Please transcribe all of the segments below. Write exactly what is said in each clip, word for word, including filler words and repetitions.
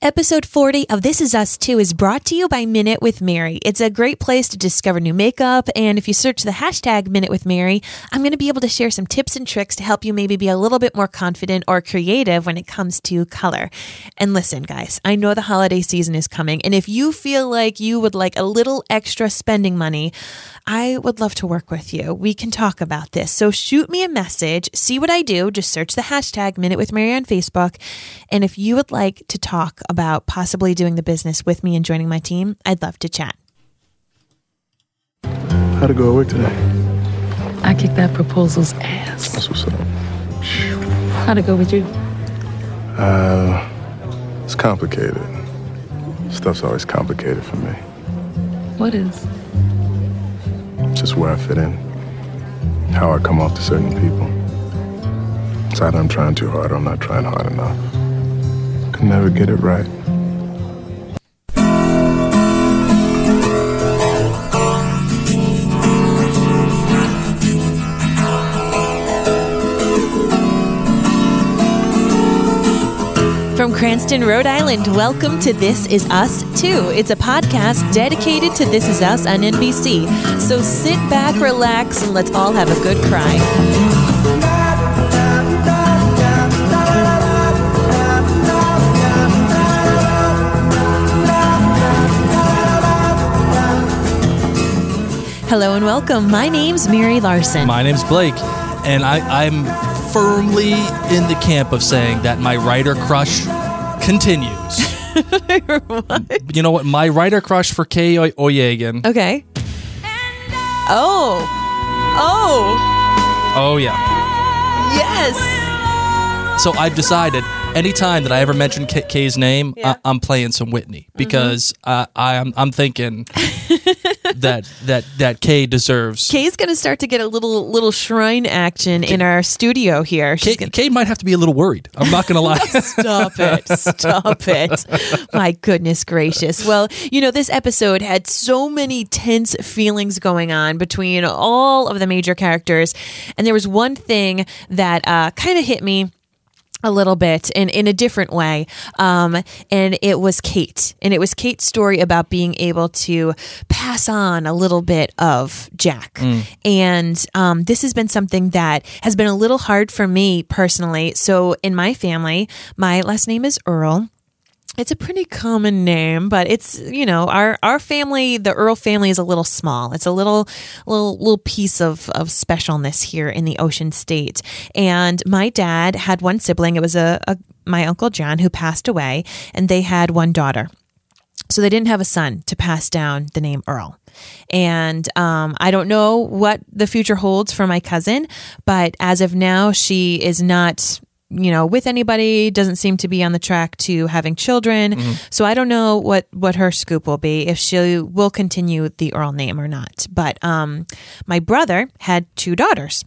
Episode forty of This Is Us Too is brought to you by Minute with Mary. It's a great place to discover new makeup, and if you search the hashtag Minute with Mary, I'm going to be able to share some tips and tricks to help you maybe be a little bit more confident or creative when it comes to color. And listen, guys, I know the holiday season is coming, and if you feel like you would like a little extra spending money, I would love to work with you. We can talk about this. So shoot me a message, see what I do, just search the hashtag Minute with Mary on Facebook, and if you would like to talk about about possibly doing the business with me and joining my team, I'd love to chat. How'd it go at work today? I kicked that proposal's ass. That's what's up. How'd it go with you? Uh, it's complicated. Stuff's always complicated for me. What is? It's just where I fit in. How I come off to certain people. It's either I'm trying too hard or I'm not trying hard enough. Can never get it right. From Cranston, Rhode Island, welcome to This Is Us Too. It's a podcast dedicated to This Is Us on N B C. So sit back, relax, and let's all have a good cry. Hello and welcome. My name's Mary Larson. My name's Blake, and I, I'm firmly in the camp of saying that my writer crush continues. What? You know what? My writer crush for Kay o- Oyegan. Okay. Oh. Oh. Oh, yeah. Yes. So I've decided anytime that I ever mention Kay- Kay's name, Yeah. I- I'm playing some Whitney because mm-hmm. uh, I, I'm, I'm thinking that that that Kay deserves. Kay's going to start to get a little little shrine action Kay, in our studio here. Kay, gonna... Kay might have to be a little worried. I'm not going to lie. Stop it. Stop it. My goodness gracious. Well, you know, this episode had so many tense feelings going on between all of the major characters. And there was one thing that uh, kind of hit me a little bit in, in a different way. Um, and it was Kate. And it was Kate's story about being able to pass on a little bit of Jack. Mm. And um, this has been something that has been a little hard for me personally. So in my family, my last name is Earl. It's a pretty common name, but it's, you know, our, our family, the Earl family is a little small. It's a little, little, little piece of, of specialness here in the Ocean State. And my dad had one sibling. It was a, a my Uncle John who passed away, and they had one daughter. So they didn't have a son to pass down the name Earl. And um, I don't know what the future holds for my cousin, but as of now, she is not, you know, with anybody, doesn't seem to be on the track to having children. Mm-hmm. So I don't know what, what her scoop will be, if she will continue the Earl name or not. But um, my brother had two daughters.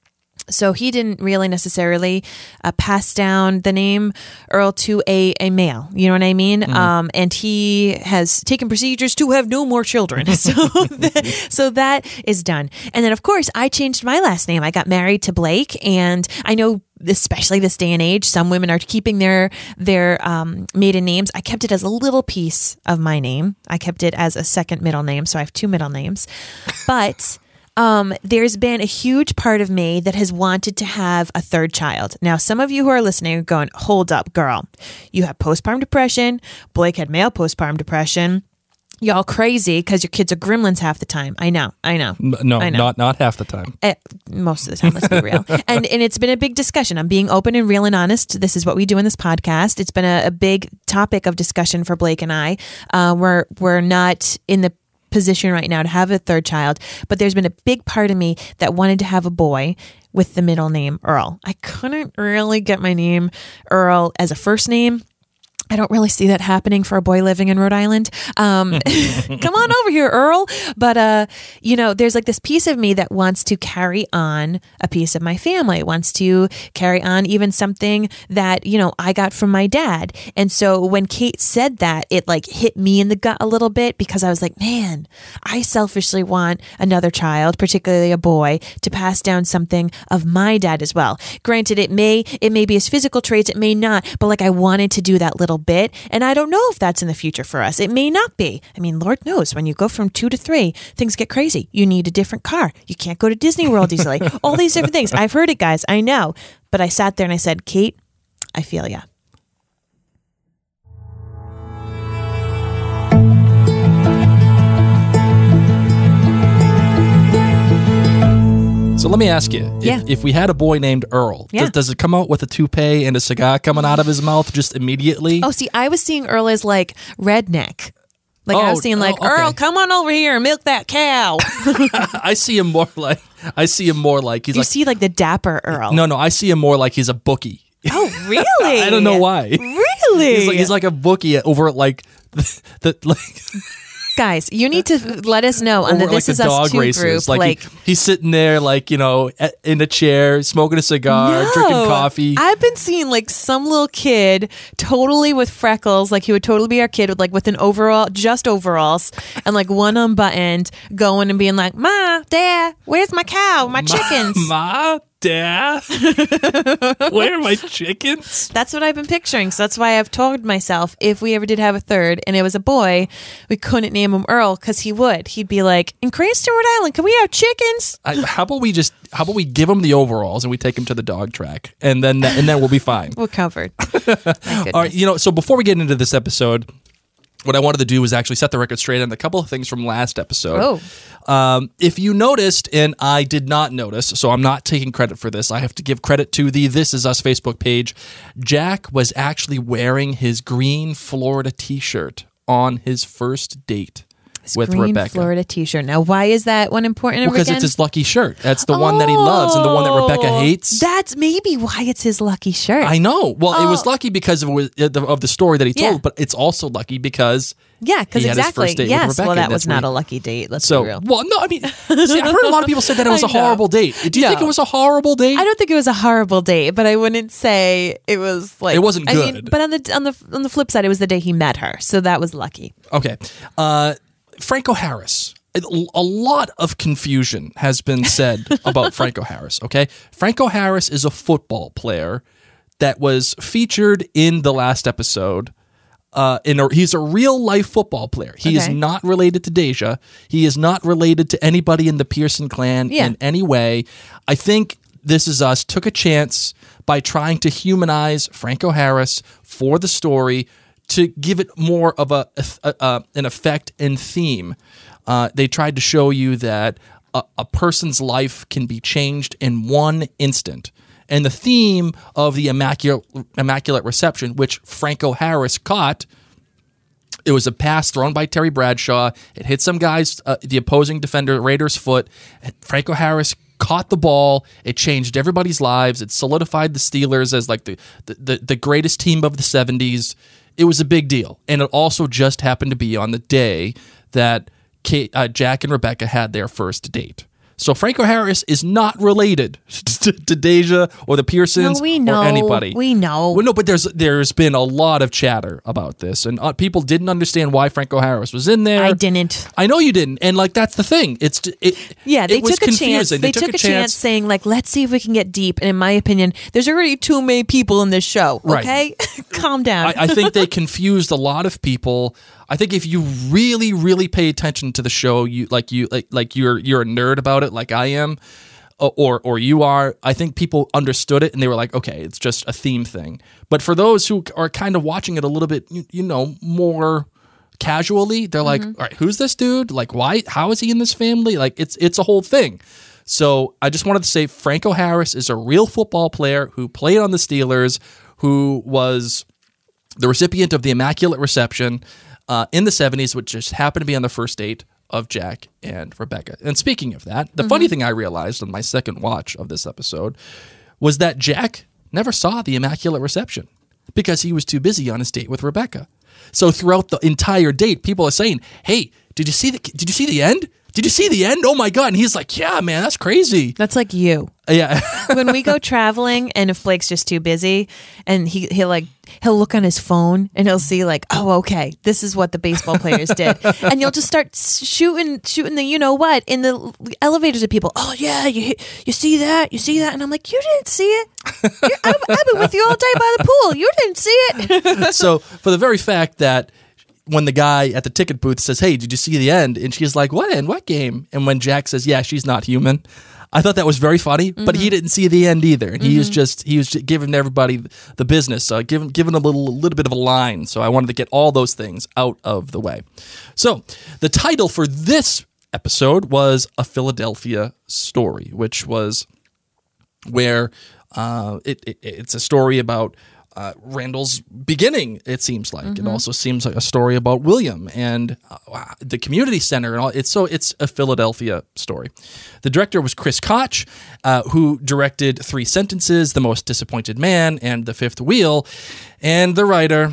So he didn't really necessarily uh, pass down the name Earl to a, a male. You know what I mean? Mm-hmm. Um, and he has taken procedures to have no more children. So, that, so that is done. And then, of course, I changed my last name. I got married to Blake. And I know, especially this day and age, some women are keeping their their um, maiden names. I kept it as a little piece of my name. I kept it as a second middle name. So I have two middle names. But Um, there's been a huge part of me that has wanted to have a third child. Now, some of you who are listening are going, hold up, girl. You have postpartum depression. Blake had male postpartum depression. Y'all crazy because your kids are gremlins half the time. I know, I know. No, I know. not not half the time. Uh, most of the time, let's be real. and and it's been a big discussion. I'm being open and real and honest. This is what we do in this podcast. It's been a, a big topic of discussion for Blake and I. Uh, we're we're not in the position right now to have a third child, but there's been a big part of me that wanted to have a boy with the middle name Earl. I couldn't really get my name Earl as a first name. I don't really see that happening for a boy living in Rhode Island. Um, come on over here, Earl. But, uh, you know, there's like this piece of me that wants to carry on a piece of my family, wants to carry on even something that, you know, I got from my dad. And so when Kate said that, it like hit me in the gut a little bit because I was like, man, I selfishly want another child, particularly a boy, to pass down something of my dad as well. Granted, it may, it may be his physical traits, it may not, but like I wanted to do that little bit. And I don't know if that's in the future for us. It may not be. I mean, Lord knows when you go from two to three, things get crazy. You need a different car. You can't go to Disney World easily. All these different things. I've heard it, guys. I know. But I sat there and I said, Kate, I feel ya. So let me ask you, if, Yeah. if we had a boy named Earl, Yeah. does, does it come out with a toupee and a cigar coming out of his mouth just immediately? Oh, see, I was seeing Earl as like redneck. Like I Oh, was seeing like, oh, okay. Earl, come on over here and milk that cow. I see him more like, I see him more like he's You like, see like the dapper Earl. no, no, I see him more like he's a bookie. Oh, really? I don't know why. Really? He's like, he's like a bookie over at like, the, the like, Guys, you need to let us know on over the at, This like Is the Us dog two races. group. Like, Like, he- he's sitting there, like, you know, at- in a chair, smoking a cigar, no. drinking coffee. I've been seeing like some little kid totally with freckles, like he would totally be our kid with like with an overall, just overalls and like one unbuttoned, going and being like, Ma, Dad, where's my cow, my chickens? Ma, Dad, where are my chickens? That's what I've been picturing. So that's why I've told myself if we ever did have a third and it was a boy, we couldn't name him Earl because he would. He'd be like, in Cranston, Rhode Island, can we have chickens? I, how about we just? How about we give him the overalls and we take him to the dog track, and then and then we'll be fine. We're covered. My goodness. All right, you know. So before we get into this episode, what I wanted to do was actually set the record straight on a couple of things from last episode. Oh. Um, if you noticed, and I did not notice, so I'm not taking credit for this. I have to give credit to the This Is Us Facebook page. Jack was actually wearing his green Florida T-shirt on his first date with Green Rebecca. Florida t-shirt. Now, why is that one important? Because again? it's his lucky shirt. That's the one that he loves and the one that Rebecca Oh, hates. That's maybe why it's his lucky shirt. I know. Well, it was Oh. lucky because of, of the story that he told, Yeah. but it's also lucky because yeah, because he had his exactly. first date with Yes, Rebecca, well, that and was that's not where a he- lucky date. Let's So, be real. well, no, I mean, see, I've heard a lot of people say that it was I a know. horrible date. Do you No. think it was a horrible date? I don't think it was a horrible date, but I wouldn't say it was like It wasn't I mean, good. but on the on the on the flip side, it was the day he met her, so that was lucky. Okay. Uh, Franco Harris. A a lot of confusion has been said about Franco Harris, okay? Franco Harris is a football player that was featured in the last episode. Uh, in a, he's a real life football player. He is Okay. not related to Deja. He is not related to anybody in the Pearson clan Yeah. in any way. I think This Is Us took a chance by trying to humanize Franco Harris for the story to give it more of a, a, a an effect and theme. Uh, they tried to show you that a, a person's life can be changed in one instant. And the theme of the Immaculate, Immaculate Reception, which Franco Harris caught, it was a pass thrown by Terry Bradshaw. It hit some guy's, uh, the opposing defender, Raiders' foot. Franco Harris caught the ball. It changed everybody's lives. It solidified the Steelers as like the, the, the, the greatest team of the seventies. It was a big deal. And it also just happened to be on the day that Kate, uh, Jack and Rebecca had their first date. So Franco Harris is not related to, to Deja or the Pearsons No, we know. or anybody. We know. Well, no, but there's there's been a lot of chatter about this, and uh, people didn't understand why Franco Harris was in there. I didn't. I know you didn't, and like that's the thing. It's it. Yeah, they it was took a chance. confusing. They, took, a chance. saying like, let's see if we can get deep. And in my opinion, there's already too many people in this show. Right. Okay, calm down. I, I think they confused a lot of people. I think if you really, really pay attention to the show, you like you like like you're you're a nerd about it, like I am, or or you are. I think people understood it and they were like, okay, it's just a theme thing. But for those who are kind of watching it a little bit, you, you know, more casually, they're like, all right, who's this dude? Like, why? How is he in this family? Like, it's it's a whole thing. So I just wanted to say Franco Harris is a real football player who played on the Steelers, who was the recipient of the Immaculate Reception uh, in the seventies, which just happened to be on the first date of Jack and Rebecca. And speaking of that, the mm-hmm. funny thing I realized on my second watch of this episode was that Jack never saw the Immaculate Reception because he was too busy on his date with Rebecca. So throughout the entire date, people are saying, "Hey, did you see the did you see the end? Did you see the end? Oh my God." And he's like, "Yeah, man, that's crazy." That's like you. Yeah. When we go traveling and if Blake's just too busy and he he'll like he'll look on his phone and he'll see like, oh, okay, this is what the baseball players did. And you'll just start shooting, shooting the, you know what, in the elevators of people. Oh yeah, you you see that? You see that? And I'm like, you didn't see it. You're, I've, I've been with you all day by the pool. You didn't see it. So for the very fact that when the guy at the ticket booth says, hey, did you see the end? And she's like, what end? What game? And when Jack says, yeah, she's not human. I thought that was very funny, mm-hmm. but he didn't see the end either. And mm-hmm. he was just he was just giving everybody the business, uh, giving giving a little a little bit of a line. So I wanted to get all those things out of the way. So the title for this episode was A Philadelphia Story, which was where uh, it, it it's a story about Uh, Randall's beginning, it seems like. Mm-hmm. It also seems like a story about William and uh, the community center and all. It's so it's a Philadelphia story. The director was Chris Koch, uh, who directed Three Sentences, The Most Disappointed Man, and The Fifth Wheel. And the writer,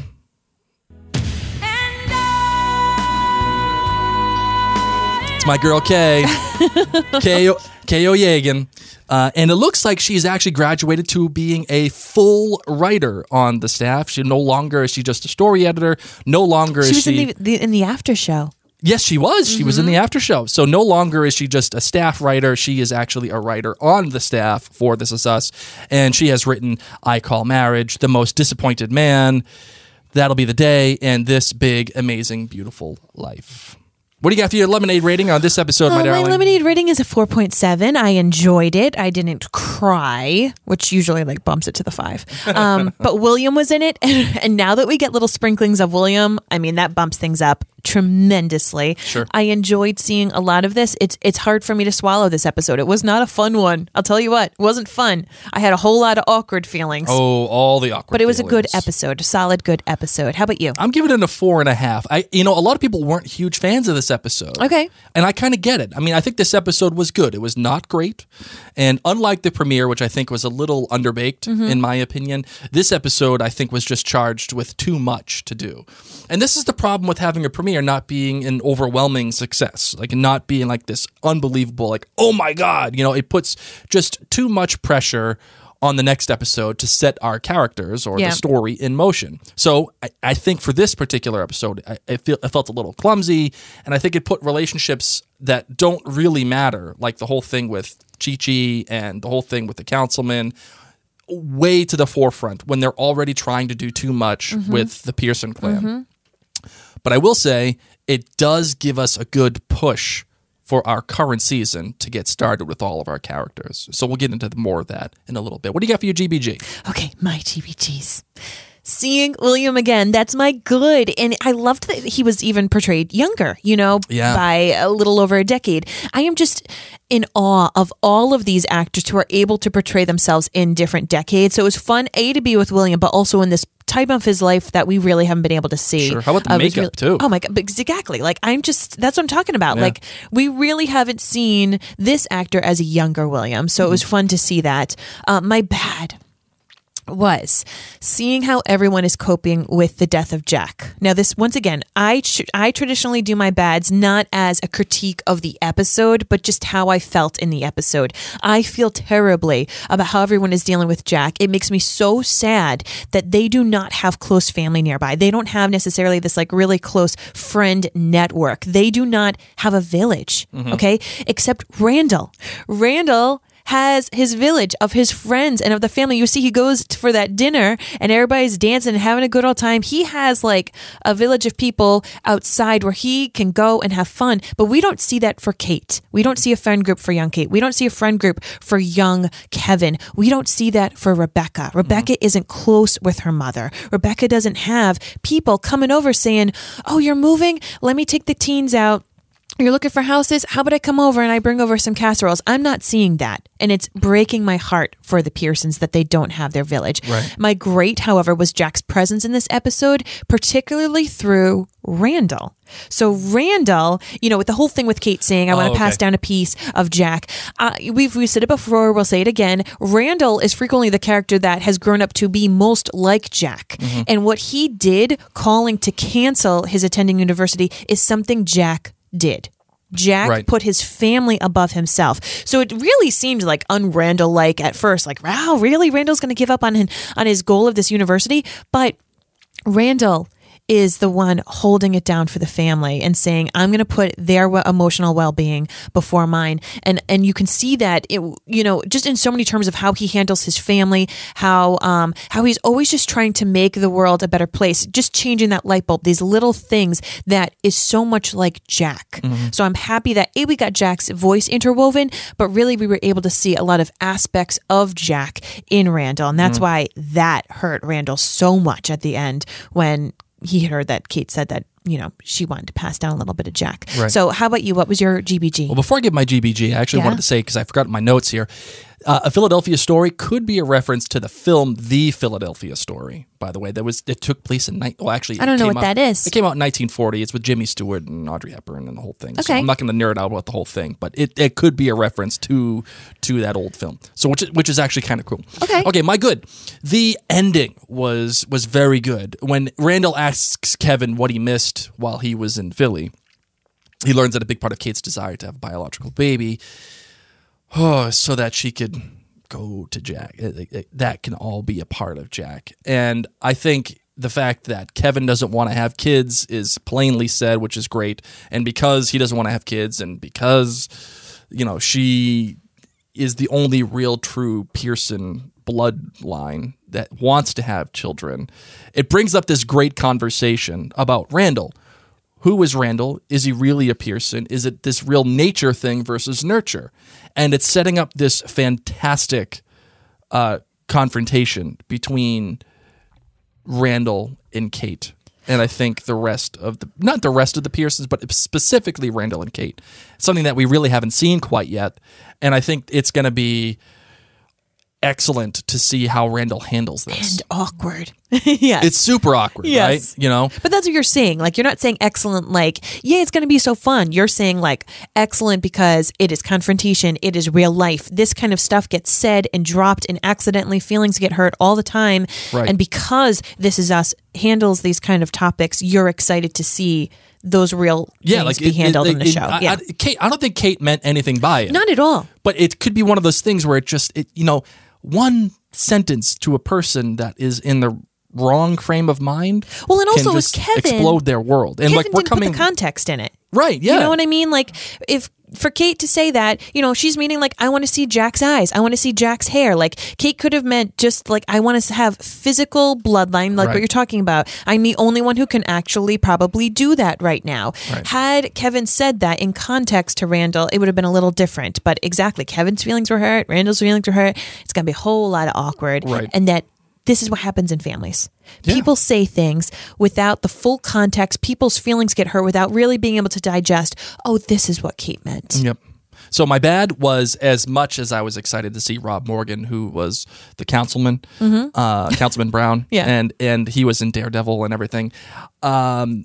it's my girl Kay, Kay, Kay O'Yegan. Uh, and it looks like she's actually graduated to being a full writer on the staff. She no longer is she just a story editor. No longer she is was she in the, the in the after show. Yes, she was. She mm-hmm. was in the after show. So no longer is she just a staff writer. She is actually a writer on the staff for This Is Us, and she has written I Call Marriage, The Most Disappointed Man, That'll Be the Day, and This Big, Amazing, Beautiful Life. What do you got for your lemonade rating on this episode, uh, my darling? My lemonade rating is a four point seven. I enjoyed it. I didn't cry, which usually like bumps it to the five. Um, but William was in it. And, and now that we get little sprinklings of William, I mean, that bumps things up tremendously. Sure. I enjoyed seeing a lot of this. It's it's hard for me to swallow this episode. It was not a fun one. I'll tell you what, it wasn't fun. I had a whole lot of awkward feelings. Oh, all the awkward But it was feelings. a good episode, a solid good episode. How about you? I'm giving it a four and a half. I, you know, a lot of people weren't huge fans of this episode. Okay. And I kind of get it. I mean, I think this episode was good. It was not great. And unlike the premiere, which I think was a little underbaked, mm-hmm. in my opinion, this episode, I think, was just charged with too much to do. And this is the problem with having a premiere not being an overwhelming success, like not being like this unbelievable, like, oh my God, you know, it puts just too much pressure on the next episode to set our characters or yeah. the story in motion. So I, I think for this particular episode, I, I, feel, I felt a little clumsy, and I think it put relationships that don't really matter, like the whole thing with Chi-Chi and the whole thing with the councilman, way to the forefront when they're already trying to do too much mm-hmm. with the Pearson clan. Mm-hmm. But I will say, it does give us a good push for our current season to get started with all of our characters. So we'll get into more of that in a little bit. What do you got for your G B G? Okay, my G B Gs. Seeing William again, that's my good. And I loved that he was even portrayed younger, you know, yeah. by a little over a decade. I am just in awe of all of these actors who are able to portray themselves in different decades. So it was fun, A, to be with William, but also in this time of his life that we really haven't been able to see. Sure. How about the uh, makeup, really, too? Oh, my God. Exactly. Like, I'm just, that's what I'm talking about. Yeah. Like, we really haven't seen this actor as a younger William. So mm-hmm. it was fun to see that. Uh, my bad was seeing how everyone is coping with the death of Jack. Now, this, once again, I tr- I traditionally do my bads not as a critique of the episode, but just how I felt in the episode. I feel terribly about how everyone is dealing with Jack. It makes me so sad that they do not have close family nearby. They don't have necessarily this like really close friend network. They do not have a village, mm-hmm. okay? Except Randall. Randall has his village of his friends and of the family. You see, he goes for that dinner and everybody's dancing and having a good old time. He has like a village of people outside where he can go and have fun. But we don't see that for Kate. We don't see a friend group for young Kate. We don't see a friend group for young Kevin. We don't see that for Rebecca. Rebecca mm-hmm. isn't close with her mother. Rebecca doesn't have people coming over saying, oh, you're moving? Let me take the teens out. You're looking for houses? How about I come over and I bring over some casseroles? I'm not seeing that. And it's breaking my heart for the Pearsons that they don't have their village. Right. My great, however, was Jack's presence in this episode, particularly through Randall. So Randall, you know, with the whole thing with Kate saying, I want to oh, okay. pass down a piece of Jack. Uh, we've, we've said it before. We'll say it again. Randall is frequently the character that has grown up to be most like Jack. Mm-hmm. And what he did, calling to cancel his attending university, is something Jack did. Jack right. put his family above himself. So it really seemed like un-Randall-like at first. Like, wow, really? Randall's going to give up on his, on his goal of this university? But Randall is the one holding it down for the family and saying, I'm going to put their w- emotional well-being before mine. And and you can see that, it, you know, just in so many terms of how he handles his family, how um, how he's always just trying to make the world a better place, just changing that light bulb, these little things that is so much like Jack. Mm-hmm. So I'm happy that, A, we got Jack's voice interwoven, but really we were able to see a lot of aspects of Jack in Randall. And that's mm-hmm. why that hurt Randall so much at the end when he heard that Kate said that, you know, she wanted to pass down a little bit of Jack. Right. So how about you? What was your G B G? Well, before I give my G B G, I actually Yeah? wanted to say, because I forgot my notes here, uh, A Philadelphia Story could be a reference to the film The Philadelphia Story, by the way. That was It took place in, ni- well, actually, I don't it know came what out- that is. It came out in nineteen forty. It's with Jimmy Stewart and Audrey Hepburn and the whole thing. So Okay. I'm not going to nerd out about the whole thing, but it, it could be a reference to to that old film. So which is, which is actually kind of cool. Okay. Okay, my good. The ending was was very good. When Randall asks Kevin what he missed while he was in Philly, he learns that a big part of Kate's desire to have a biological baby, oh, so that she could go to Jack. It- it- that can all be a part of Jack. And I think the fact that Kevin doesn't want to have kids is plainly said, which is great. And because he doesn't want to have kids, and because, you know, she is the only real true Pearson bloodline that wants to have children, it brings up this great conversation about Randall. Who is Randall? Is he really a Pearson? Is it this real nature thing versus nurture? And it's setting up this fantastic uh, confrontation between Randall and Kate. And I think the rest of the, not the rest of the Pearsons, but specifically Randall and Kate. Something that we really haven't seen quite yet. And I think it's going to be excellent to see how Randall handles this. And awkward. Yes. It's super awkward, Yes. right? You know? But that's what you're saying. Like, you're not saying excellent, like, yeah, it's going to be so fun. You're saying, like, excellent because it is confrontation. It is real life. This kind of stuff gets said and dropped, and accidentally feelings get hurt all the time. Right. And because This Is Us handles these kind of topics, you're excited to see those real Yeah, things like be it- handled it- in the it- show. I, yeah. I, Kate, I don't think Kate meant anything by it. Not at all. But it could be one of those things where it just, it, you know, one sentence to a person that is in the wrong frame of mind. Well, and can also with just Kevin, explode their world. And Kevin like we're didn't coming put the context in it. right, yeah, You know what I mean? Like, if for Kate to say that, you know, she's meaning like, I want to see Jack's eyes. I want to see Jack's hair. Like, Kate could have meant just like, I want to have physical bloodline, like Right. what you're talking about. I'm the only one who can actually probably do that right now. Right. Had Kevin said that in context to Randall, it would have been a little different. But exactly, Kevin's feelings were hurt. Randall's feelings were hurt. It's going to be a whole lot of awkward. Right. And that this is what happens in families. Yeah. People say things without the full context. People's feelings get hurt without really being able to digest, oh, this is what Kate meant. Yep. So my bad was, as much as I was excited to see Rob Morgan, who was the councilman, mm-hmm. uh, Councilman Brown, Yeah. and and he was in Daredevil and everything. Um,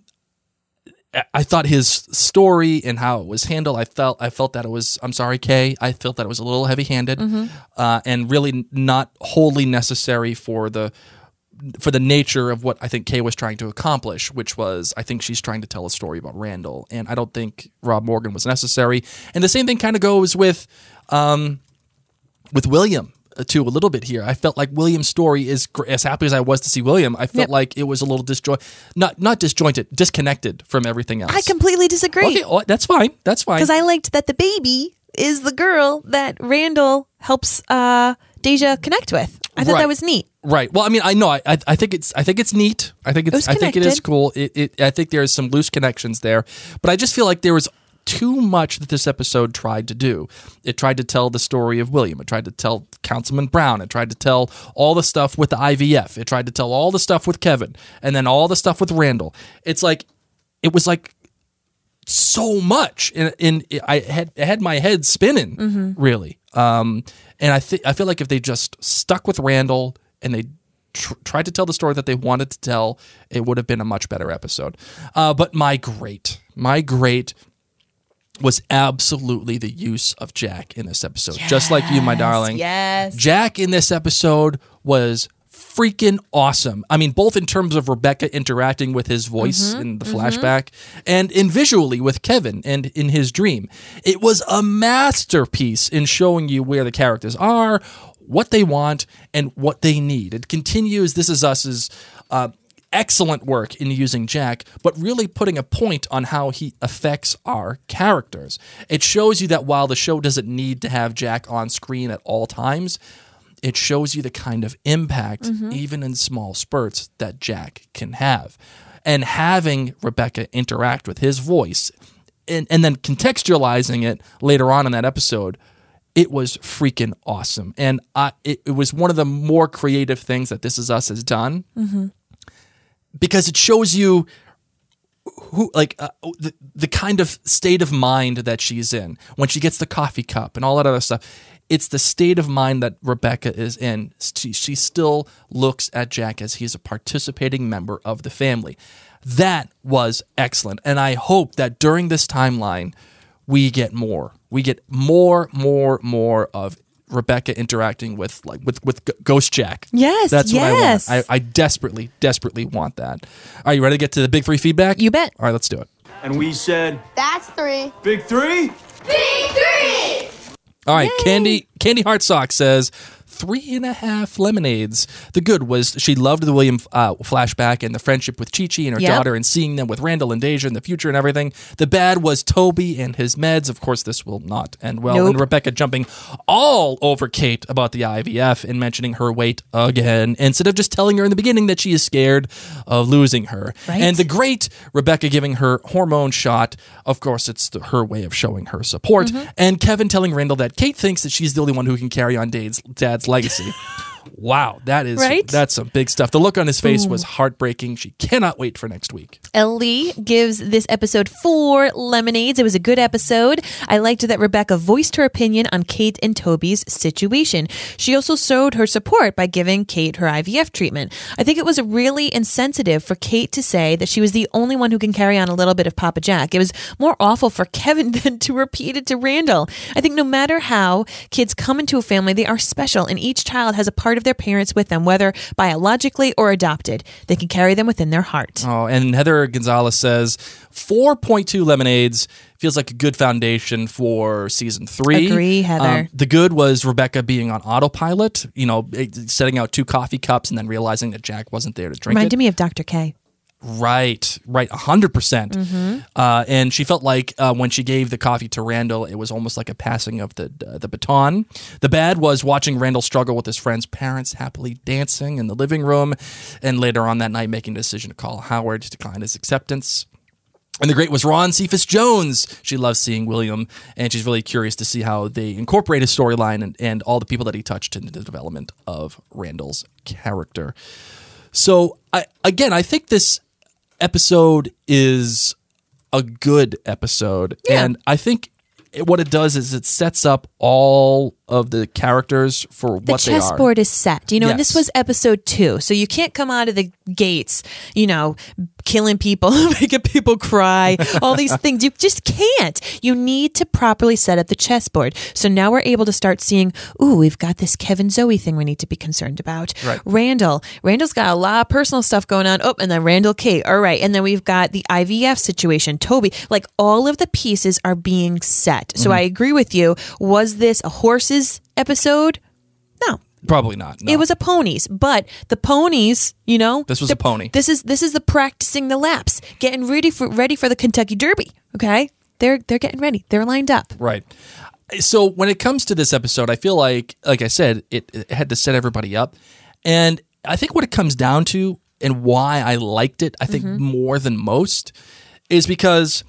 I- I thought his story and how it was handled, I felt I felt that it was, I'm sorry, Kay, I felt that it was a little heavy-handed Mm-hmm. uh, and really not wholly necessary for the for the nature of what I think Kay was trying to accomplish, which was, I think she's trying to tell a story about Randall, and I don't think Rob Morgan was necessary. And the same thing kind of goes with um, with William uh, too, a little bit here. I felt like William's story is gr- as happy as I was to see William. I felt Yep. like it was a little disjoint, not not disjointed, disconnected from everything else. I completely disagree. Okay, oh, that's fine. That's fine. Because I liked that the baby is the girl that Randall helps uh, Deja connect with. I thought Right. that was neat. Right. Well, I mean, I know. I, I I think it's I think it's neat. I think it's was I think it is connected. cool. It, it I think there's some loose connections there, but I just feel like there was too much that this episode tried to do. It tried to tell the story of William. It tried to tell Councilman Brown. It tried to tell all the stuff with the I V F. It tried to tell all the stuff with Kevin, and then all the stuff with Randall. It's like it was like so much, and, and I had I had my head spinning Mm-hmm. really. Um, and I think I feel like if they just stuck with Randall and they tr- tried to tell the story that they wanted to tell, it would have been a much better episode. Uh, but my great, my great was absolutely the use of Jack in this episode. Just like you, my darling. Yes. Jack in this episode was freaking awesome. I mean, both in terms of Rebecca interacting with his voice in the flashback and in visually with Kevin and in his dream. It was a masterpiece in showing you where the characters are, what they want, and what they need. It continues This Is Us's uh, excellent work in using Jack, but really putting a point on how he affects our characters. It shows you that while the show doesn't need to have Jack on screen at all times, it shows you the kind of impact, mm-hmm. even in small spurts, that Jack can have. And having Rebecca interact with his voice and, and then contextualizing it later on in that episode, it was freaking awesome. And I, it, it was one of the more creative things that This Is Us has done. Mm-hmm. Because it shows you who, like, uh, the the kind of state of mind that she's in when she gets the coffee cup and all that other stuff. It's the state of mind that Rebecca is in. She, she still looks at Jack as he's a participating member of the family. That was excellent, and I hope that during this timeline we get more. We get more, more, more of Rebecca interacting with like with with Ghost Jack. Yes, that's yes. what I want. I, I desperately, desperately want that. Are you ready to get to the big three feedback? You bet. All right, let's do it. And we said, that's three. Big three? Big three! All right, Yay. Candy Candy Heart Sock says three and a half lemonades. The good was she loved the William uh, flashback and the friendship with Chi-Chi and her Yep. daughter and seeing them with Randall and Deja in the future and everything. The bad was Toby and his meds. Of course, this will not end well. Nope. And Rebecca jumping all over Kate about the I V F and mentioning her weight again instead of just telling her in the beginning that she is scared of losing her. Right. And the great Rebecca giving her hormone shot. Of course, it's the, her way of showing her support. Mm-hmm. And Kevin telling Randall that Kate thinks that she's the only one who can carry on Dad's, Dad's legacy. Wow, that is Right? that's some big stuff. The look on his face was heartbreaking. She cannot wait for next week. Ellie gives this episode four lemonades. It was a good episode. I liked that Rebecca voiced her opinion on Kate and Toby's situation. She also showed her support by giving Kate her I V F treatment. I think it was really insensitive for Kate to say that she was the only one who can carry on a little bit of Papa Jack. It was more awful for Kevin than to repeat it to Randall. I think no matter how kids come into a family, they are special, and each child has a part of their parents with them, whether biologically or adopted. They can carry them within their heart. Oh, and Heather Gonzalez says four point two lemonades feels like a good foundation for season three. Agree, Heather. Um, the good was Rebecca being on autopilot, you know, setting out two coffee cups and then realizing that Jack wasn't there to drink Reminded it. me of Doctor K. Right, right, one hundred percent. Mm-hmm. Uh, and she felt like uh, when she gave the coffee to Randall, it was almost like a passing of the uh, the baton. The bad was watching Randall struggle with his friend's parents happily dancing in the living room, and later on that night making a decision to call Howard to decline his acceptance. And the great was Ron Cephas Jones. She loves seeing William, and she's really curious to see how they incorporate his storyline and, and all the people that he touched into the development of Randall's character. So, I, again, I think this episode is a good episode. Yeah. And I think it, what it does is it sets up all of the characters for The what they are. chessboard is set, you know, and this Yes. was episode two. So you can't come out of the gates, you know, killing people, making people cry, all these things. You just can't. You need to properly set up the chessboard. So now we're able to start seeing, ooh, we've got this Kevin Zoe thing we need to be concerned about. Right. Randall. Randall's got a lot of personal stuff going on. Oh, and then Randall Kate. All right. And then we've got the I V F situation. Toby. Like all of the pieces are being set. So Mm-hmm. I agree with you. Was this a horses episode? No. Probably not. No. It was a ponies, but the ponies, you know, This was the- a pony. This is this is the practicing the laps, getting ready for ready for the Kentucky Derby. Okay, they're they're getting ready. They're lined up. Right. So when it comes to this episode, I feel like, like I said, it, it had to set everybody up. And I think what it comes down to and why I liked it, I think Mm-hmm. more than most, is because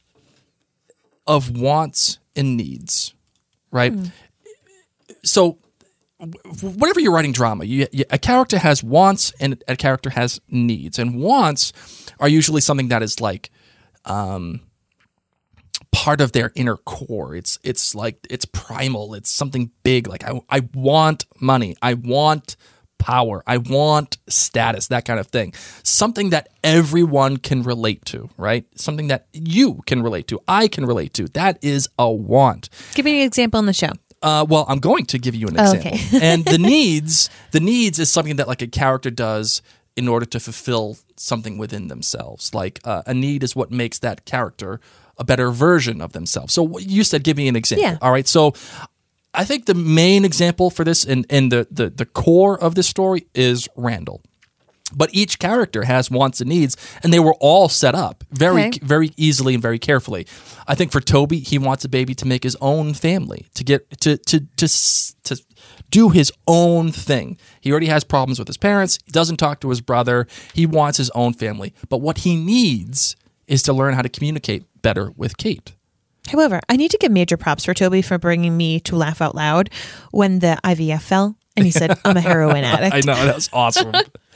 of wants and needs, right? Mm. So w- whenever you're writing drama, you, you, a character has wants and a character has needs. And wants are usually something that is like um, part of their inner core. It's it's like it's primal. It's something big. Like I I want money. I want power. I want status, that kind of thing. Something that everyone can relate to, right? Something that you can relate to. I can relate to. That is a want. Give me an example on the show. Uh, well, I'm going to give you an Oh, example. okay. And the needs, the needs is something that like a character does in order to fulfill something within themselves. Like uh, a need is what makes that character a better version of themselves. So you said, give me an example. Yeah. All right. So I think the main example for this and, and the, the, the core of this story is Randall. But each character has wants and needs, and they were all set up very, Okay. very easily and very carefully. I think for Toby, he wants a baby to make his own family, to get to to to s- to do his own thing. He already has problems with his parents. He doesn't talk to his brother. He wants his own family. But what he needs is to learn how to communicate better with Kate. However, I need to give major props for Toby for bringing me to laugh out loud when the I V F fell and he said, I'm a heroin addict. I know, that was awesome.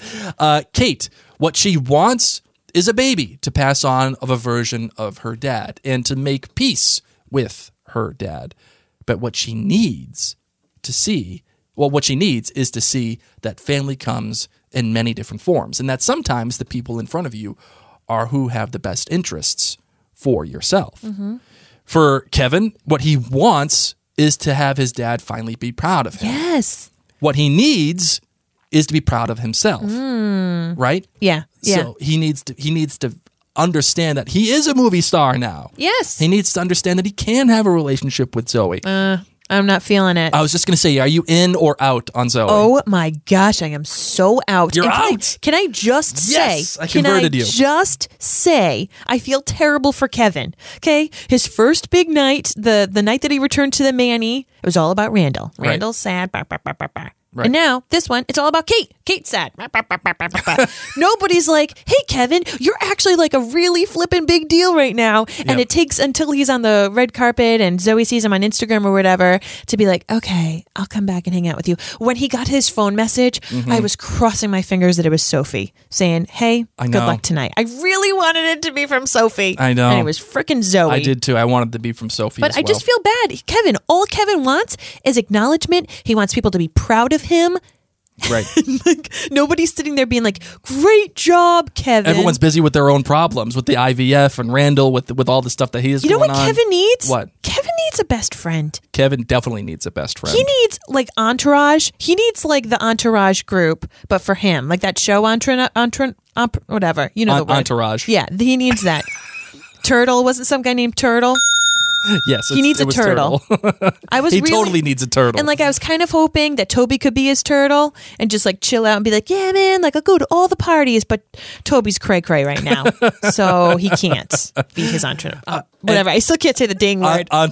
uh, Kate, what she wants is a baby to pass on of a version of her dad and to make peace with her dad. But what she needs to see, well, what she needs is to see that family comes in many different forms and that sometimes the people in front of you are who have the best interests for yourself. Mm-hmm. For Kevin, what he wants is to have his dad finally be proud of him. Yes. What he needs is to be proud of himself, right? Yeah. Yeah. So he needs to he needs to understand that he is a movie star now. yes. He needs to understand that he can have a relationship with Zoe. uh, I'm not feeling it. I was just going to say, are you in or out on Zoe? Oh my gosh, I am so out. You're And can out. I, can I just Yes, say, I can converted I you. just say, I feel terrible for Kevin. Okay, his first big night, the the night that he returned to the Manny, it was all about Randall. Right. Randall's sad. Bah, bah, bah, bah, bah. Right. And now this one, it's all about Kate. Kate's sad. Bah, bah, bah, bah, bah, bah. Nobody's like, hey Kevin, you're actually like a really flippin' big deal right now. And Yep. it takes until he's on the red carpet and Zoe sees him on Instagram or whatever to be like, okay, I'll come back and hang out with you. When he got his phone message, I was crossing my fingers that it was Sophie saying, hey, I good know. luck tonight. I really wanted it to be from Sophie. I know. And it was freaking Zoe. I did too. I wanted to be from Sophie But as I well. just feel bad. Kevin, all Kevin wants is acknowledgement. He wants people to be proud of him. Right. Like nobody's sitting there being like, great job, Kevin. Everyone's busy with their own problems, with the I V F and Randall, with with all the stuff that he is You know going what on. Kevin needs? What? Kevin needs a best friend. Kevin definitely needs a best friend. He needs like entourage. He needs like the entourage group, but for him, like that show entre, entre, entre whatever. You know En- the word. Entourage. Yeah, he needs that. Turtle wasn't some guy named Turtle. Yes, He it's- needs it a was turtle. I was he really, totally needs a turtle. and like I was kind of hoping that Toby could be his turtle and just like chill out and be like, yeah, man, like I'll go to all the parties, but Toby's cray cray right now, so he can't be his entre. Uh, whatever. I still can't say the dang word. On-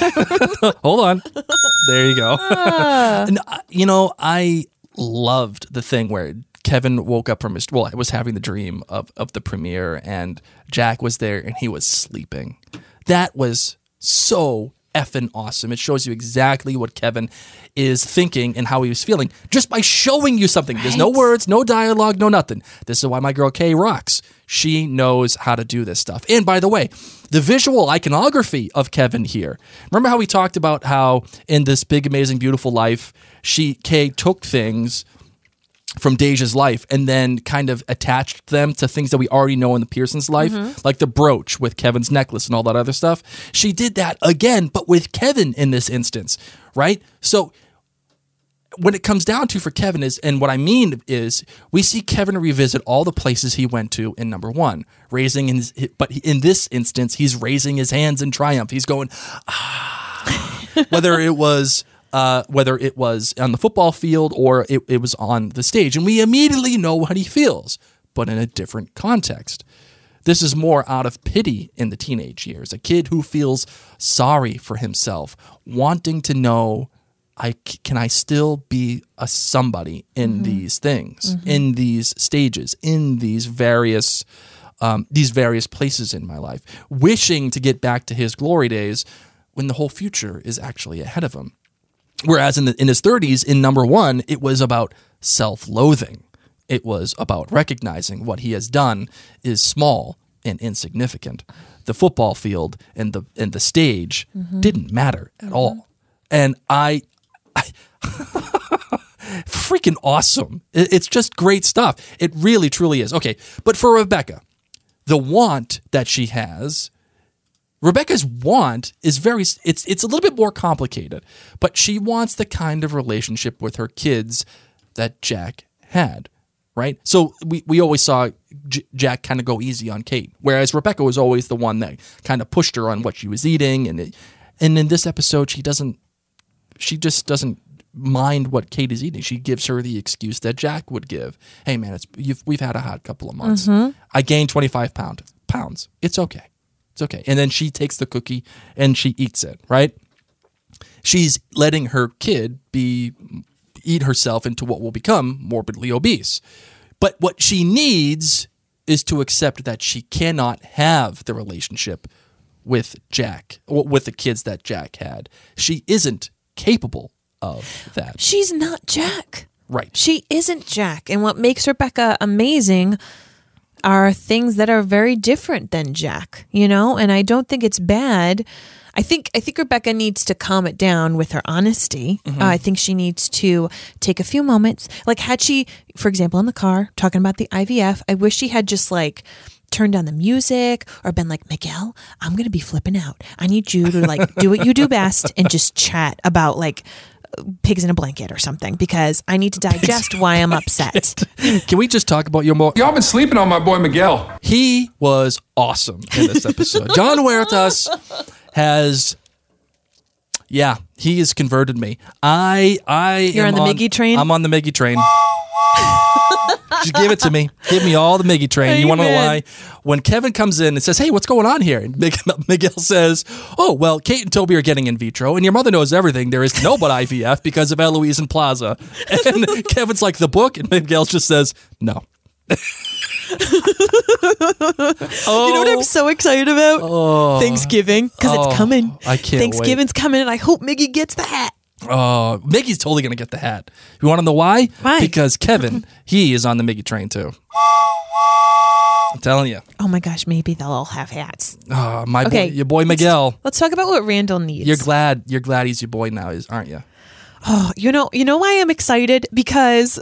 on- Hold on. There you go. Ah. And, uh, you know, I loved the thing where Kevin woke up from his, well, I was having the dream of, of the premiere and Jack was there and he was sleeping. That was so effing awesome. It shows you exactly what Kevin is thinking and how he was feeling just by showing you something. There's no Right. words, no dialogue, no nothing. This is why my girl Kay rocks. She knows how to do this stuff. And by the way, the visual iconography of Kevin here. Remember how we talked about how in this Big Amazing Beautiful Life, she Kay took things from Deja's life and then kind of attached them to things that we already know in the Pearsons' life, like the brooch with Kevin's necklace and all that other stuff. She did that again, but with Kevin in this instance, right? So when it comes down to for Kevin is, and what I mean is, we see Kevin revisit all the places he went to in number one, raising his, but in this instance, he's raising his hands in triumph. He's going, ah, whether it was. Uh, whether it was on the football field or it, it was on the stage. And we immediately know what he feels, but in a different context. This is more out of pity in the teenage years. A kid who feels sorry for himself, wanting to know, I, can I still be a somebody in mm-hmm. these things, mm-hmm. in these stages, in these various, um, these various places in my life, wishing to get back to his glory days when the whole future is actually ahead of him. Whereas in the, in his thirties, in number one, it was about self-loathing. It was about recognizing what he has done is small and insignificant. The football field and the and the stage mm-hmm. didn't matter at mm-hmm. all. And I, I freaking awesome. It, it's just great stuff. It really, truly is. Okay, but for Rebecca, the want that she has, Rebecca's want is very, it's it's a little bit more complicated, but she wants the kind of relationship with her kids that Jack had, right? So we, we always saw J- Jack kind of go easy on Kate, whereas Rebecca was always the one that kind of pushed her on what she was eating. And it, and in this episode, she doesn't, she just doesn't mind what Kate is eating. She gives her the excuse that Jack would give. Hey, man, it's you've, we've had a hot couple of months. Mm-hmm. I gained twenty-five pound, pounds. It's okay. It's okay. And then she takes the cookie and she eats it, right? She's letting her kid be eat herself into what will become morbidly obese. But what she needs is to accept that she cannot have the relationship with Jack, or with the kids that Jack had. She isn't capable of that. She's not Jack. Right. She isn't Jack. And what makes Rebecca amazing are things that are very different than Jack, you know? And I don't think it's bad. I think I think Rebecca needs to calm it down with her honesty. Mm-hmm. Uh, I think she needs to take a few moments. Like had she, for example, in the car talking about the I V F, I wish she had just like turned down the music or been like, Miguel, I'm going to be flipping out. I need you to like do what you do best and just chat about like pigs in a blanket or something because I need to digest why I'm upset. Can we just talk about your more? Y'all been sleeping on my boy Miguel. He was awesome in this episode. John Huertas has, yeah, he has converted me. I, I You're am on the Miggy train? I'm on the Miggy train. Just give it to me. Give me all the Miggy train. You want to know why? Amen. When Kevin comes in and says, hey, what's going on here? And Mig- Miguel says, oh, well, Kate and Toby are getting in vitro, and your mother knows everything. There is no but I V F because of Eloise and Plaza. And Kevin's like, the book? And Miguel just says, no. You know what I'm so excited about? Thanksgiving, because Oh, it's coming. I can't Thanksgiving's coming, and I hope Miggy gets the hat. Oh, Miggy's totally going to get the hat. You want to know why? Why? Because Kevin, he is on the Miggy train too. I'm telling you. Oh my gosh, maybe they'll all have hats. Oh, my Okay, boy, your boy Miguel. Let's talk about what Randall needs. You're glad. You're glad he's your boy now, is aren't you? Oh, you know, you know why I'm excited? Because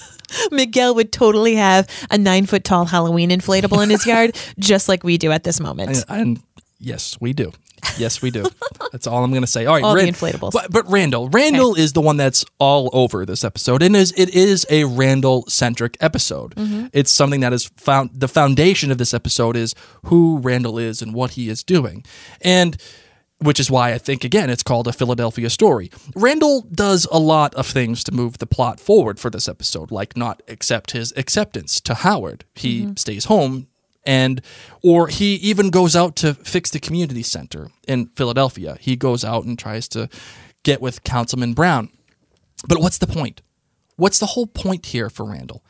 Miguel would totally have a nine foot tall Halloween inflatable in his yard, just like we do at this moment. And, and yes, we do. Yes, we do. That's all I'm going to say. All right, All the Rand- inflatables. But, but Randall, Randall is the one that's all over this episode, and is it is a Randall centric episode. Mm-hmm. It's something that is found. The foundation of this episode is who Randall is and what he is doing, and which is why I think again it's called a Philadelphia story. Randall does a lot of things to move the plot forward for this episode, like not accept his acceptance to Howard. He Mm-hmm. stays home. And or he even goes out to fix the community center in Philadelphia. He goes out and tries to get with Councilman Brown. But what's the point? What's the whole point here for Randall?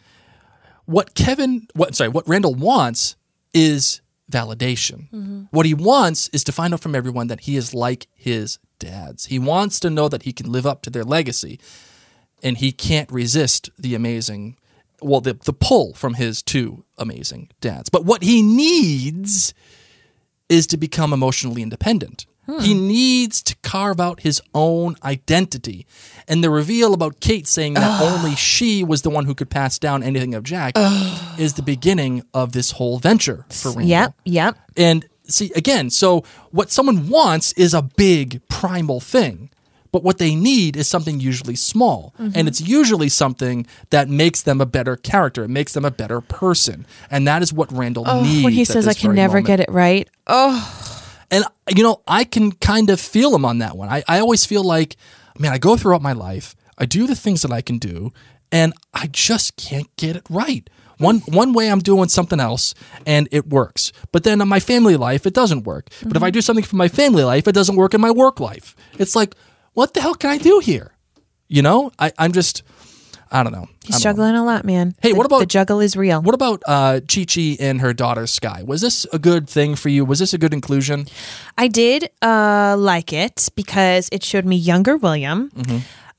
What Kevin, what sorry, what Randall wants is validation. Mm-hmm. What he wants is to find out from everyone that he is like his dads. He wants to know that he can live up to their legacy, and he can't resist the amazing well, the, the pull from his two amazing dads. But what he needs is to become emotionally independent. Hmm. He needs to carve out his own identity. And the reveal about Kate saying that Ugh. only she was the one who could pass down anything of Jack Ugh. is the beginning of this whole venture for Randall. Yep, yep. And see, again, so what someone wants is a big primal thing. But what they need is something usually small. Mm-hmm. And it's usually something that makes them a better character. It makes them a better person. And that is what Randall oh, needs. When he says, I can never moment. get it right. Oh. And, you know, I can kind of feel him on that one. I, I always feel like, man, I go throughout my life, I do the things that I can do, and I just can't get it right. One one way I'm doing something else and it works. But then in my family life, it doesn't work. Mm-hmm. But if I do something for my family life, it doesn't work in my work life. It's like, what the hell can I do here? You know, I, I'm just, I don't know. He's juggling a lot, man. Hey, the, what about the juggle is real? What about uh, Chi Chi and her daughter Sky? Was this a good thing for you? Was this a good inclusion? I did uh, like it because it showed me younger William. Mm-hmm.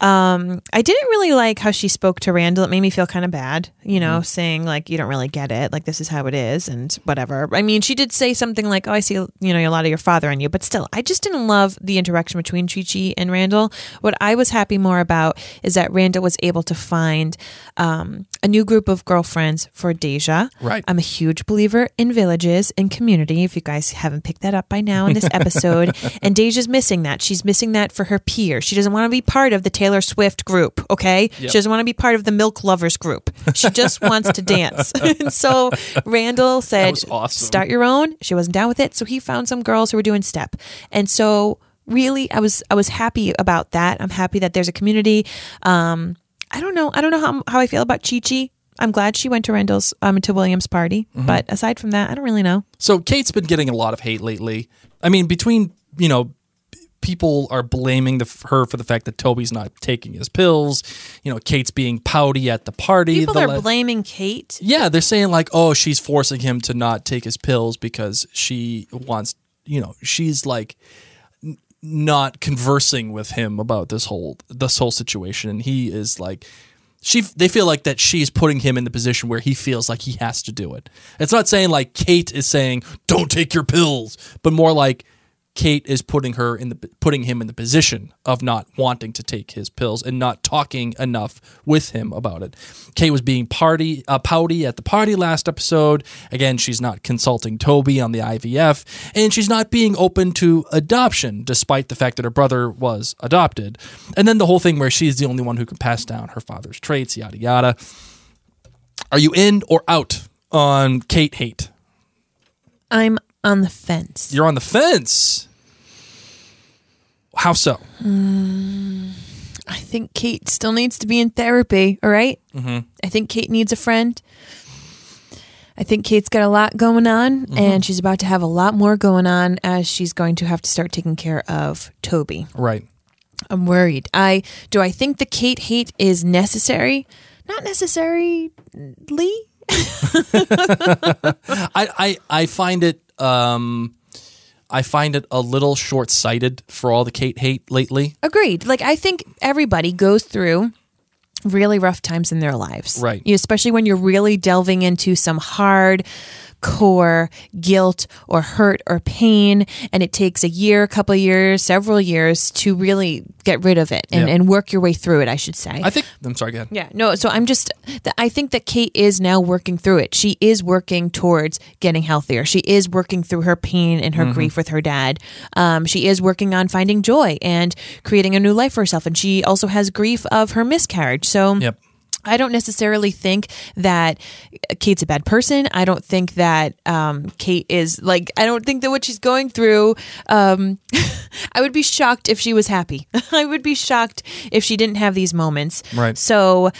Um, I didn't really like how she spoke to Randall. It made me feel kind of bad, you know, mm. saying like, you don't really get it. Like, this is how it is and whatever. I mean, she did say something like, oh, I see, you know, a lot of your father in you. But still, I just didn't love the interaction between Chi Chi and Randall. What I was happy more about is that Randall was able to find um, a new group of girlfriends for Deja. Right. I'm a huge believer in villages and community, if you guys haven't picked that up by now in this episode. And Deja's missing that. She's missing that for her peers. She doesn't want to be part of the Taylor Swift group, okay? Yep. She doesn't want to be part of the Milk Lovers group. She just wants to dance. And so Randall said, awesome. Start your own. She wasn't down with it. So he found some girls who were doing step. And so really, I was I was happy about that. I'm happy that there's a community. Um, I don't know. I don't know how how I feel about Chi-Chi. I'm glad she went to Rendell's, um, to William's party. Mm-hmm. But aside from that, I don't really know. So Kate's been getting a lot of hate lately. I mean, between, you know, people are blaming the, her for the fact that Toby's not taking his pills. You know, Kate's being pouty at the party. People the are le- blaming Kate. Yeah, they're saying like, oh, she's forcing him to not take his pills because she wants, you know, she's like n- not conversing with him about this whole this whole situation, and he is like, she. They feel like that she's putting him in the position where he feels like he has to do it. It's not saying like Kate is saying don't take your pills, but more like Kate is putting her in the putting him in the position of not wanting to take his pills and not talking enough with him about it. Kate was being party uh, pouty at the party last episode. Again, she's not consulting Toby on the I V F, and she's not being open to adoption, despite the fact that her brother was adopted. And then the whole thing where she's the only one who can pass down her father's traits, yada yada. Are you in or out on Kate hate? I'm on the fence. You're on the fence. How so? Mm, I think Kate still needs to be in therapy, all right? Mm-hmm. I think Kate needs a friend. I think Kate's got a lot going on, mm-hmm. and she's about to have a lot more going on as she's going to have to start taking care of Toby. Right. I'm worried. I do I think the Kate hate is necessary? Not necessarily. I, I I find it um I find it a little short-sighted for all the Kate hate lately. Agreed. Like, I think everybody goes through really rough times in their lives. Right. You, especially when you're really delving into some hard core guilt or hurt or pain, and it takes a year, a couple of years, several years to really get rid of it and, Yeah. and work your way through it, I should say. I think I'm sorry, go ahead. Yeah, no, so I'm just, I think that Kate is now working through it. She is working towards getting healthier. She is working through her pain and her mm-hmm. grief with her dad. Um, she is working on finding joy and creating a new life for herself. And she also has grief of her miscarriage. So Yep. I don't necessarily think that Kate's a bad person. I don't think that um, Kate is like, I don't think that what she's going through, um, I would be shocked if she was happy. I would be shocked if she didn't have these moments. Right. So,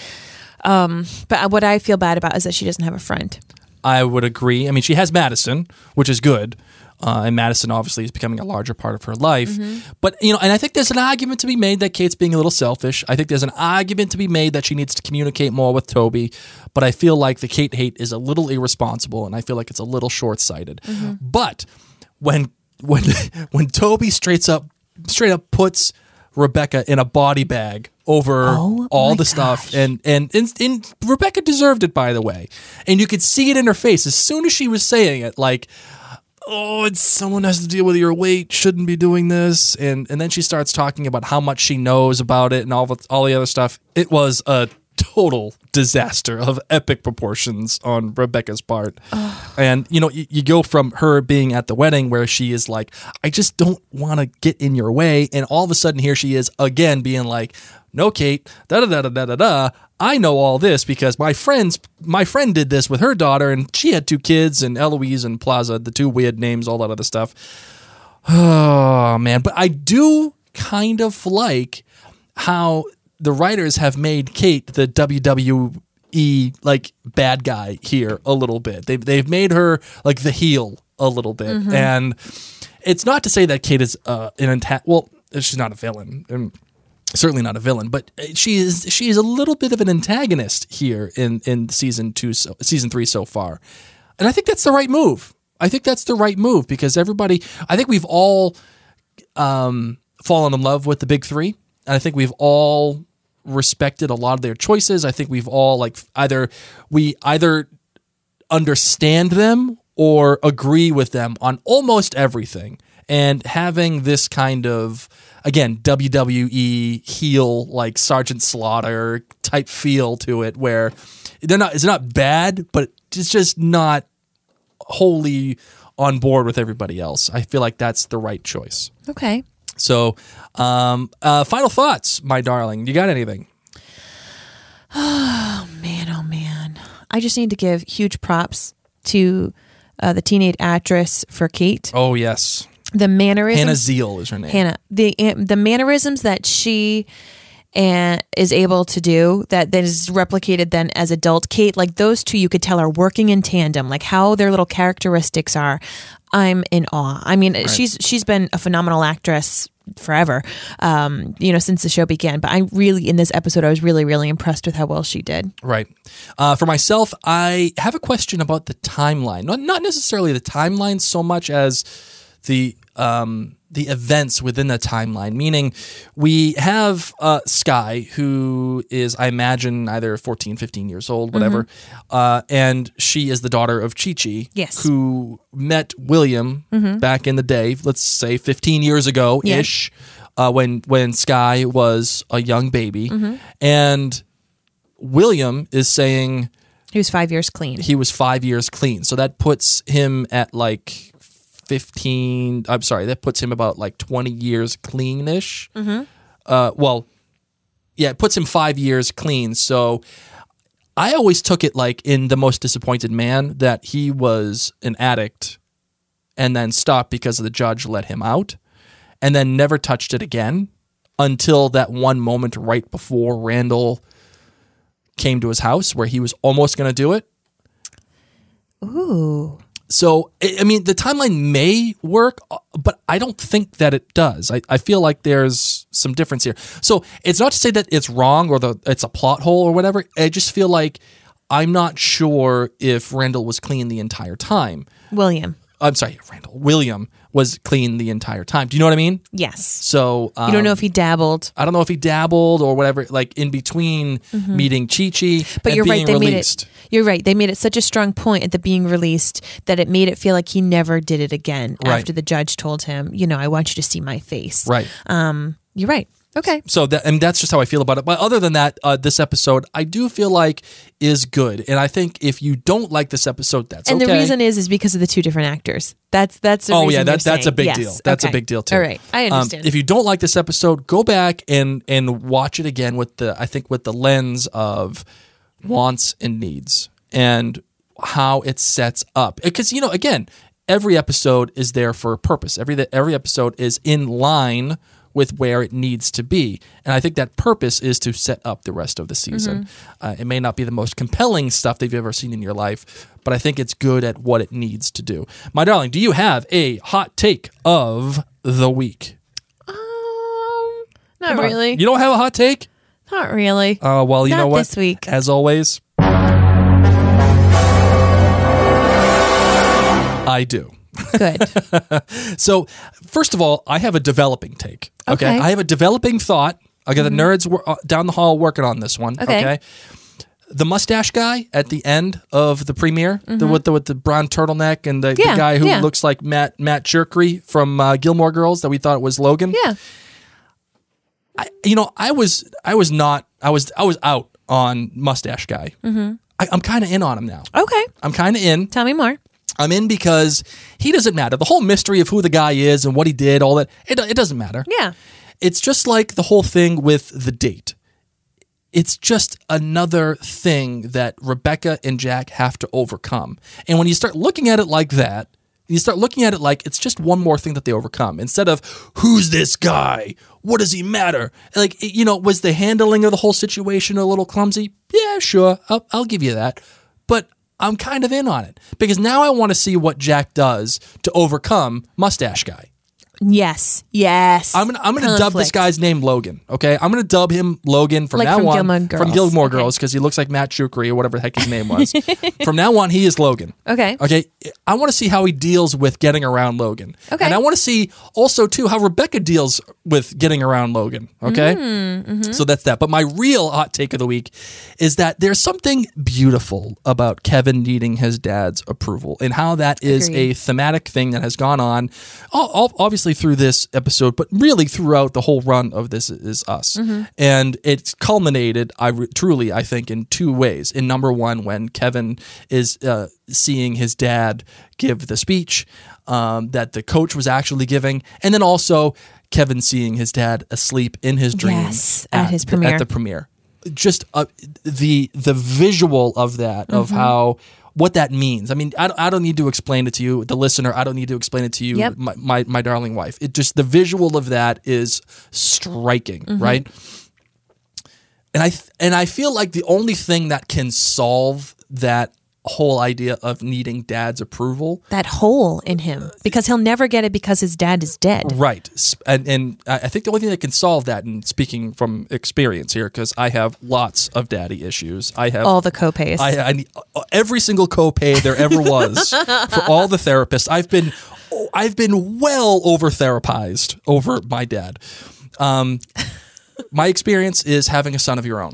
um, but what I feel bad about is that she doesn't have a friend. I would agree. I mean, she has Madison, which is good. Uh, and Madison obviously is becoming a larger part of her life. Mm-hmm. But, you know, and I think there's an argument to be made that Kate's being a little selfish. I think there's an argument to be made that she needs to communicate more with Toby. But I feel like the Kate hate is a little irresponsible, and I feel like it's a little short-sighted. Mm-hmm. But when when when Toby straight up straight up puts Rebecca in a body bag over oh, all the gosh. stuff, and, and and and Rebecca deserved it, by the way. And you could see it in her face as soon as she was saying it, like, oh, it's someone has to deal with your weight, shouldn't be doing this. And and then she starts talking about how much she knows about it and all the, all the other stuff. It was a total disaster of epic proportions on Rebecca's part. Ugh. And, you know, you, you go from her being at the wedding where she is like, I just don't want to get in your way. And all of a sudden here she is again being like, no, Kate, da da da da da da. I know all this because my friends, my friend did this with her daughter, and she had two kids, and Eloise and Plaza, the two weird names, all that other stuff. Oh man, but I do kind of like how the writers have made Kate the W W E like bad guy here a little bit. They've they've made her like the heel a little bit, mm-hmm. and it's not to say that Kate is uh, an anta- well, she's not a villain. And certainly not a villain, but she is she is a little bit of an antagonist here in, in season two, so, season three so far. And I think that's the right move. I think that's the right move because everybody, I think we've all um, fallen in love with the big three. And I think we've all respected a lot of their choices. I think we've all like either, we either understand them or agree with them on almost everything. And having this kind of, again, W W E heel, like Sergeant Slaughter type feel to it, where they're not, it's not bad, but it's just not wholly on board with everybody else. I feel like that's the right choice. Okay. So, um, uh, final thoughts, my darling. You got anything? Oh, man, oh, man. I just need to give huge props to uh, the teenage actress for Kate. Oh, yes. the mannerisms. Hannah Zeal is her name. Hannah, the the mannerisms that she and is able to do that that is replicated then as adult Kate, like those two you could tell are working in tandem, like how their little characteristics are. I'm in awe. I mean, right. she's she's been a phenomenal actress forever, um, you know, since the show began. But I really, in this episode, I was really, really impressed with how well she did. Right. Uh, for myself, I have a question about the timeline. Not not necessarily the timeline so much as the um, the events within the timeline. Meaning, we have uh, Skye, who is, I imagine, either fourteen, fifteen years old, whatever, mm-hmm. uh, and she is the daughter of Chi-Chi, yes. who met William mm-hmm. back in the day, let's say fifteen years ago-ish, yeah. uh, when, when Skye was a young baby. Mm-hmm. And William is saying... He was five years clean. He was five years clean. So that puts him at like... fifteen I'm sorry, that puts him about like twenty years clean-ish. Mm-hmm. Uh, well, yeah, it puts him five years clean. So I always took it like in The Most Disappointed Man that he was an addict and then stopped because the judge let him out and then never touched it again until that one moment right before Randall came to his house where he was almost going to do it. Ooh. So, I mean, the timeline may work, but I don't think that it does. I, I feel like there's some difference here. So, it's not to say that it's wrong or the it's a plot hole or whatever. I just feel like I'm not sure if Randall was clean the entire time. William. I'm sorry, Randall. William was clean the entire time. Do you know what I mean? Yes. So um, you don't know if he dabbled. I don't know if he dabbled or whatever, like in between mm-hmm. meeting Chi-Chi but and you're being right, they released. Made it, you're right. They made it such a strong point at the being released that it made it feel like he never did it again right. after the judge told him, you know, I want you to see my face. Right. Um, you're right. Okay. So that, and that's just how I feel about it. But other than that, uh, this episode I do feel like is good, and I think if you don't like this episode, that's and okay. And the reason is is because of the two different actors. That's that's the oh reason yeah, that, that's saying. a big yes. deal. That's okay. a big deal too. All right, I understand. Um, if you don't like this episode, go back and and watch it again with the I think with the lens of wants and needs and how it sets up. Because you know, again, every episode is there for a purpose. Every every episode is in line with where it needs to be. And I think that purpose is to set up the rest of the season. Mm-hmm. Uh, it may not be the most compelling stuff that you've ever seen in your life, but I think it's good at what it needs to do. My darling, do you have a hot take of the week? Um, not Come really. On. You don't have a hot take? Not really. Uh, well, you not know what? This week. As always, I do. Good. So, first of all, I have a developing take. Okay. Okay. I have a developing thought. I got mm-hmm. the nerds wor- uh, down the hall working on this one. Okay. okay? The mustache guy at the end of the premiere, mm-hmm. the, with the with the brown turtleneck and the, yeah, the guy who yeah. looks like Matt Matt Cherkry from uh, Gilmore Girls that we thought was Logan. Yeah. I, you know, I was I was not I was I was out on mustache guy. Mm-hmm. I, I'm kind of in on him now. Okay. I'm kind of in. Tell me more. I'm in because he doesn't matter. The whole mystery of who the guy is and what he did, all that, it, it doesn't matter. Yeah. It's just like the whole thing with the date. It's just another thing that Rebecca and Jack have to overcome. And when you start looking at it like that, you start looking at it like it's just one more thing that they overcome. Instead of, who's this guy? What does he matter? Like, you know, was the handling of the whole situation a little clumsy? Yeah, sure. I'll, I'll give you that. But I'm kind of in on it because now I want to see what Jack does to overcome Mustache Guy. Yes. Yes. I'm gonna I'm gonna dub this guy's name Logan. Okay, I'm gonna dub him Logan from like now from on Gilmore Girls. from Gilmore okay. Girls because he looks like Matt Cherkry or whatever the heck his name was. From now on, he is Logan. Okay. Okay. I want to see how he deals with getting around Logan. Okay. And I want to see also too how Rebecca deals with getting around Logan. Okay. Mm-hmm. So that's that. But my real hot take of the week is that there's something beautiful about Kevin needing his dad's approval and how that is Agreed. a thematic thing that has gone on, obviously through this episode. Episode, but really throughout the whole run of This Is Us. Mm-hmm. And it's culminated, I re- truly, I think, in two ways. In number one, when Kevin is uh, seeing his dad give the speech um, that the coach was actually giving, and then also Kevin seeing his dad asleep in his dreams yes, at, at his premiere. At the premiere. Just uh, the the visual of that, mm-hmm. of how what that means. I mean, I, I don't need to explain it to you, the listener. I don't need to explain it to you, Yep. my, my my darling wife. It just the visual of that is striking, Mm-hmm. right? And I th- and I feel like the only thing that can solve that whole idea of needing dad's approval, That hole in him, because he'll never get it because his dad is dead. right? s- And and I I think the only thing that can solve that, and speaking from experience here, because I have lots of daddy issues. I have All the copays. I, I need every single copay there ever was for all the therapists. I've been, I've been well over therapized over my dad. Um, my experience is having a son of your own,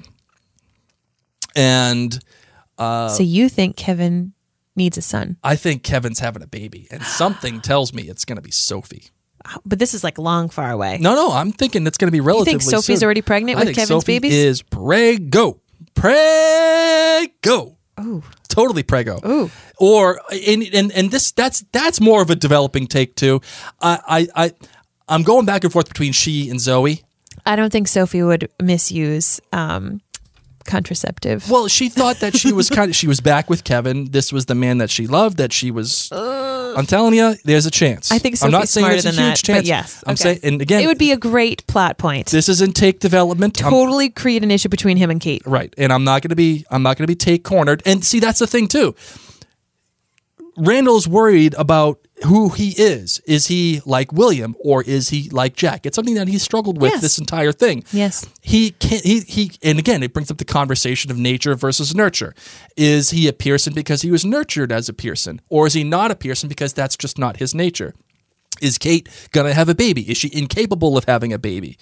and so you think Kevin needs a son, I think Kevin's having a baby, and something tells me it's going to be Sophie. but this is like long far away. No, no, I'm thinking it's going to be relatively. think Sophie's soon. already pregnant I with think Kevin's Sophie babies? Is prego, prego. Ooh. Totally prego. Ooh. Or and, and and this that's that's more of a developing take too. I I, I I'm going back and forth between she and Zoe. I don't think Sophie would misuse um, contraceptive. Well, she thought that she was kind of she was back with Kevin. This was the man that she loved. That she was. I'm telling you, there's a chance. I think I'm Sophie's not saying smarter it's a than huge that, chance. but yes. I'm okay. saying, and again, it would be a great plot point. this is in take development. I'm- Totally create an issue between him and Kate. Right. And I'm not going to be I'm not going to be take cornered. And see, that's the thing too. Randall's worried about who he is. Is he like William or is he like Jack? It's something that he struggled with Yes. this entire thing. Yes. He can't he he and again it brings up the conversation of nature versus nurture. Is he a Pearson because he was nurtured as a Pearson? Or is he not a Pearson because that's just not his nature? Is Kate gonna have a baby? Is she incapable of having a baby?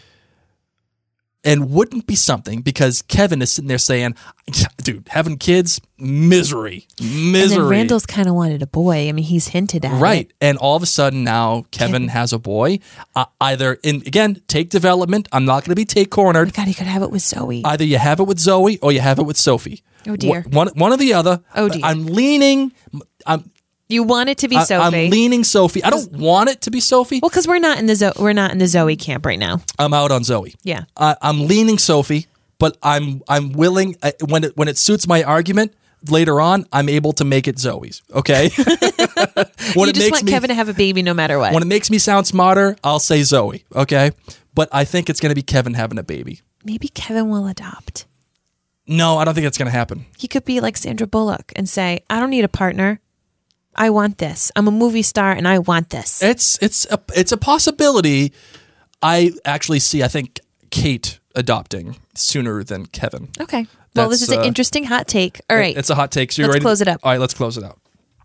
And wouldn't be something because Kevin is sitting there saying, dude, having kids, misery, And misery. then Randall's kind of wanted a boy. I mean, he's hinted at Right. it. And all of a sudden now Kevin, Kevin. has a boy. Uh, either, and again, take development. I'm not going to be take cornered. God, he could have it with Zoe. Either you have it with Zoe or you have it with Sophie. Oh, dear. One, one or the other. Oh, dear. I'm leaning. I'm, You want it to be I- Sophie. I'm leaning Sophie. I don't want it to be Sophie. well, because we're not in the Zo- we're not in the Zoe camp right now. I'm out on Zoe. Yeah. I, I'm leaning Sophie, but I'm I'm willing uh, when it when it suits my argument later on. I'm able to make it Zoe's. Okay. when you it just makes want me Kevin to have a baby no matter what. when it makes me sound smarter, I'll say Zoe. Okay. But I think it's going to be Kevin having a baby. Maybe Kevin will adopt. No, I don't think that's going to happen. He could be like Sandra Bullock and say, "I don't need a partner. I want this. I'm a movie star and I want this." It's it's a it's a possibility. I actually see. I think Kate adopting sooner than Kevin. Okay. Well, this That's, is an uh, interesting hot take. All right. It's a hot take. So you're Let's ready? close it up. All right, let's close it out.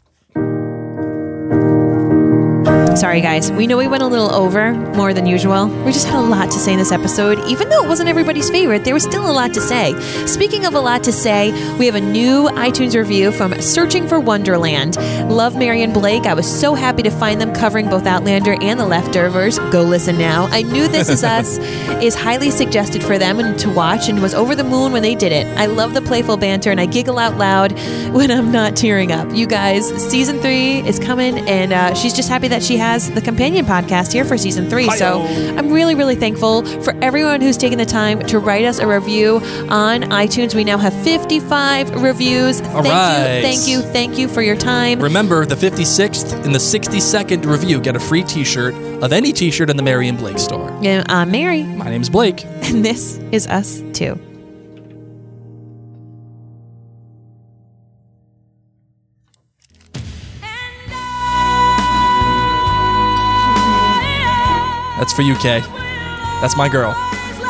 Sorry, guys. We know we went a little over more than usual. We just had a lot to say in this episode. Even though it wasn't everybody's favorite, there was still a lot to say. Speaking of a lot to say, we have a new iTunes review from Searching for Wonderland. Love Mary and Blake. I was so happy to find them covering both Outlander and The Leftovers. Go listen now. I knew This Is Us is highly suggested for them and to watch and was over the moon when they did it. I love the playful banter and I giggle out loud when I'm not tearing up. You guys, season three is coming and uh, she's just happy that she has the companion podcast here for season three. So I'm really, really thankful for everyone who's taken the time to write us a review on iTunes. We now have fifty-five reviews. All thank right. you, thank you, thank you for your time. Remember, the fifty-sixth and the sixty-second review get a free T-shirt of any T-shirt in the Mary and Blake store. Yeah, I'm Mary, My name's Blake. and this is Us Too. That's for you, Kay. That's my girl.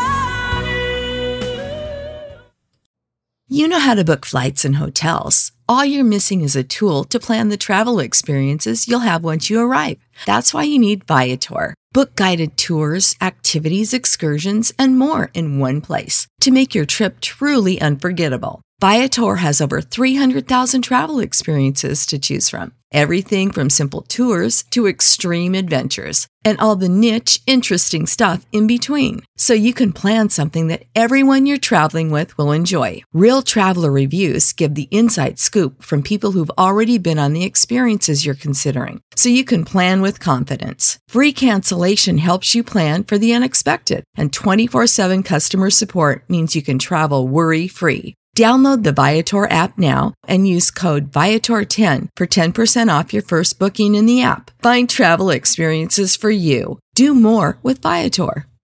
You know how to book flights and hotels. All you're missing is a tool to plan the travel experiences you'll have once you arrive. That's why you need Viator. Book guided tours, activities, excursions, and more in one place to make your trip truly unforgettable. Viator has over three hundred thousand travel experiences to choose from. Everything from simple tours to extreme adventures and all the niche, interesting stuff in between. So you can plan something that everyone you're traveling with will enjoy. Real traveler reviews give the inside scoop from people who've already been on the experiences you're considering. So you can plan with confidence. Free cancellation helps you plan for the unexpected. And twenty-four seven customer support means you can travel worry-free. Download the Viator app now and use code Viator ten for ten percent off your first booking in the app. Find travel experiences for you. Do more with Viator.